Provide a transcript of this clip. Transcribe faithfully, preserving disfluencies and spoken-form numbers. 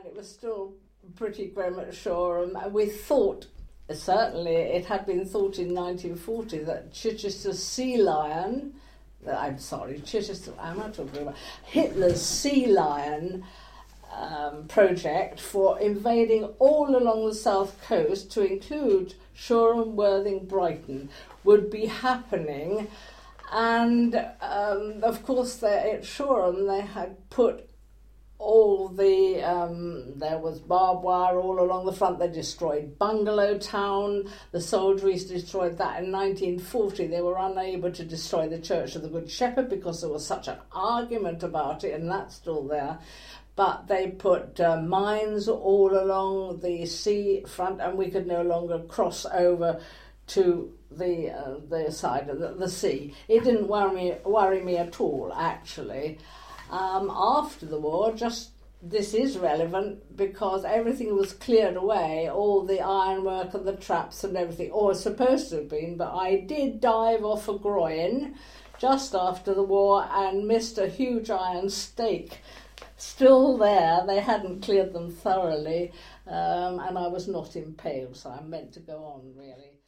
and it was still pretty grim at Shoreham. And we thought, certainly it had been thought in nineteen forty, that Chichester's sea lion, I'm sorry, Chichester, I'm not talking about, Hitler's sea lion um, project for invading all along the south coast, to include Shoreham, Worthing, Brighton, would be happening. And um, of course they, at Shoreham they had put all the, um, there was barbed wire all along the front. They destroyed Bungalow Town. The soldieries destroyed that in nineteen forty. They were unable to destroy the Church of the Good Shepherd because there was such an argument about it, and that's still there. But they put uh, mines all along the sea front, and we could no longer cross over to the uh, the side of the, the sea. It didn't worry me, worry me at all, actually. Um, after the war, just this is relevant because everything was cleared away, all the ironwork and the traps and everything, or was supposed to have been, but I did dive off a groin just after the war and missed a huge iron stake. Still there, they hadn't cleared them thoroughly, um, and I was not impaled, so I meant to go on, really.